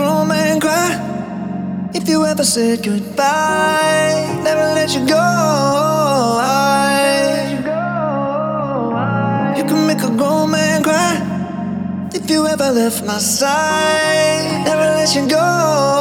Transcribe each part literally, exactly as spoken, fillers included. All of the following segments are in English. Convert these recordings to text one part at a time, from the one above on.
grown man cry if you ever said goodbye. Never let you go. You can make a grown man cry if you ever left my side. Never let you go.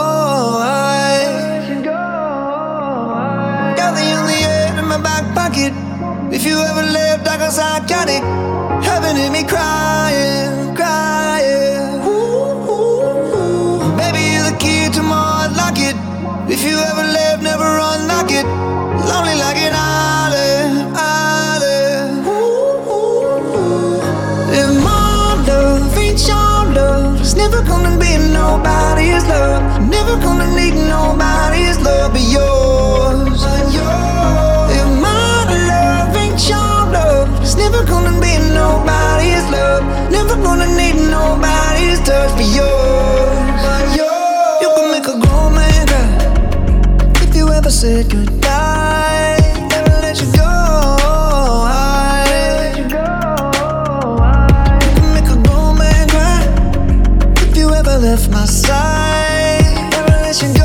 Got the only air in my back pocket. If you ever left, I got psychotic. Heaven hit me crying, crying. Ooh, ooh, ooh. Baby, you're the key to my heart, lock it. If you ever left, never unlock it. Lonely like an island, island. Ooh, ooh, ooh. If my love ain't your love, it's never gonna be nobody's love. Never gonna need nobody's love but yours. If my love ain't your love, it's never gonna be nobody's love. Never gonna need nobody's touch but yours. You can make a grown man cry if you ever said goodbye. Never let you go. You can make a grown man cry if you ever left my side. Never let you go.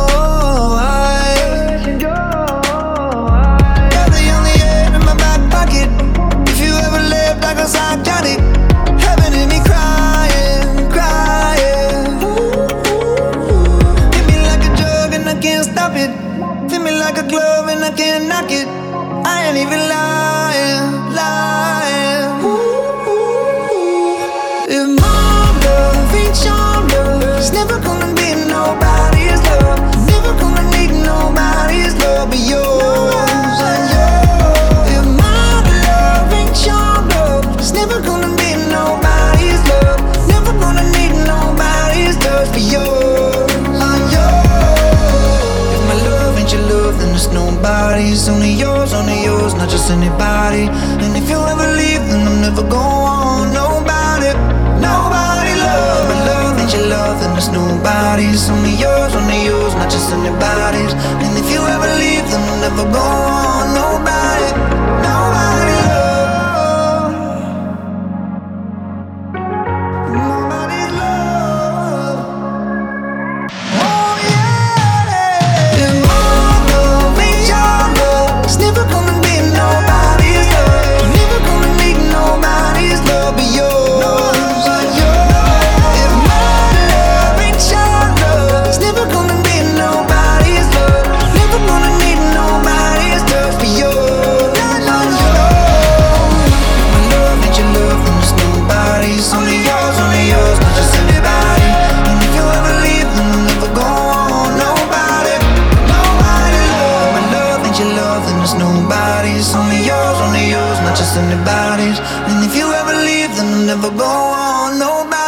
Heaven hit me crying, crying. Ooh, ooh, ooh. Hit me like a drug and I can't stop it. Fit me like a glove and I can't knock it. I ain't even lying, lying. Ooh, ooh, ooh. If my love ain't your love, it's never gonna be nobody's love. Never gonna need nobody's love but yours. If my love ain't your love, it's never gonna be nobody's love. Never gonna need nobody's touch but yours. If my love ain't your love, then it's nobody's. Only yours, only yours, not just anybody. And if you ever leave, then I'm never going. Nobody, nobody love. If my love ain't your love, then it's nobody's. Only yours, only yours, not just anybody's. And if you ever leave, then I'm never going. Nobody, nobody love. Nobody's love. Oh yeah. If my love ain't your love, it's never gonna be nobody's love. Never gonna need nobody's love but yours. If my love ain't your love, it's never gonna be nobody's love. Never gonna need nobody's touch but yours. If my love ain't your love, then it's nobody's. Only yours, only yours, not just anybody. And if you ever leave, then I'll never go on. Nobody, nobody love. My love ain't your love, then it's nobody's. Only yours, only yours, not just anybody's. And if you ever leave, then I'll never go on. Nobody.